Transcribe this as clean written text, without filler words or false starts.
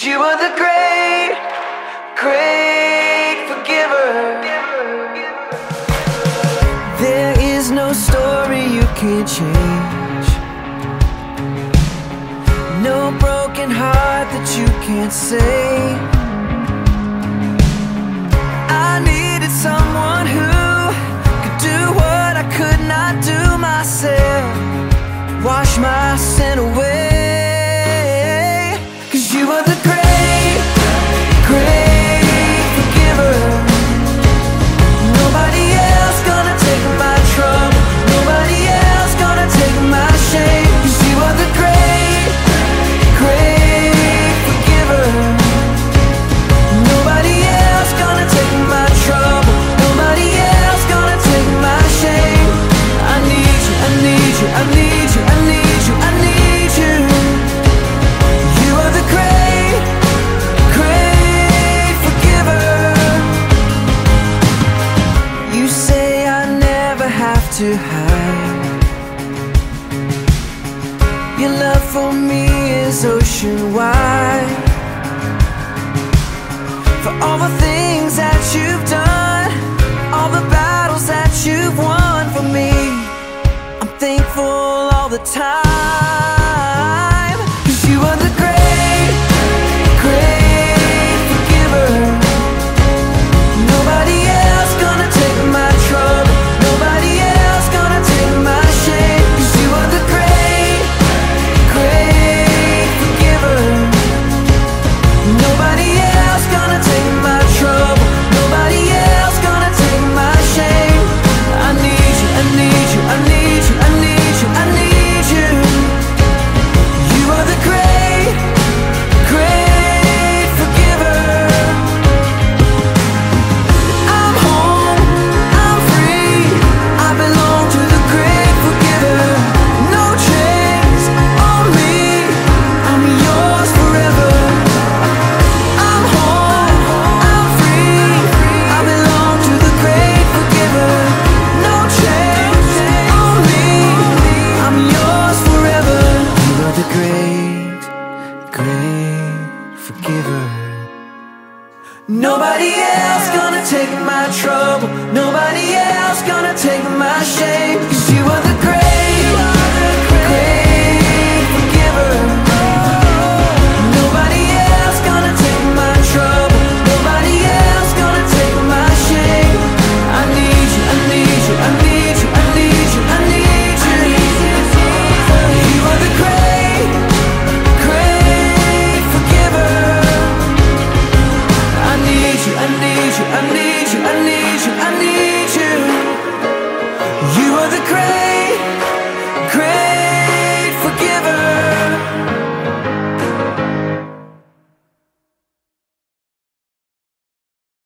You are the great, great forgiver. There is no story you can't change, no broken heart that you can't save. I needed someone who could do what I could not do myself, wash my sin away. 'Cause you are the great, great forgiver. Nobody else gonna take my trouble, nobody else gonna take my shame. 'Cause you are the great, great forgiver. Nobody else gonna take my trouble, nobody else gonna take my shame. I need you, I need you, I need you, I need you, I need you. You are the great, great forgiver. You say I never have to hide. Your love for me is ocean wide. For all the things that you've done, all the battles that you've won for me, I'm thankful all the time. 'Cause you are the great, great forgiver. Nobody else gonna take my trouble, nobody else gonna take my shame. 'Cause you are the great, great forgiver. Nobody else gonna take my trouble, nobody else gonna take my shame. I need you, I need you, I need you, I need you, I need you. You are the great, great forgiver. I'm home, I'm free, I belong to the great forgiver. No chains on me, I'm yours forever. I'm home, I'm free, I belong to the great forgiver. No chains on me, I'm yours forever. You are the great, great forgiver. Nobody else gonna take my trouble, nobody else gonna take my shame.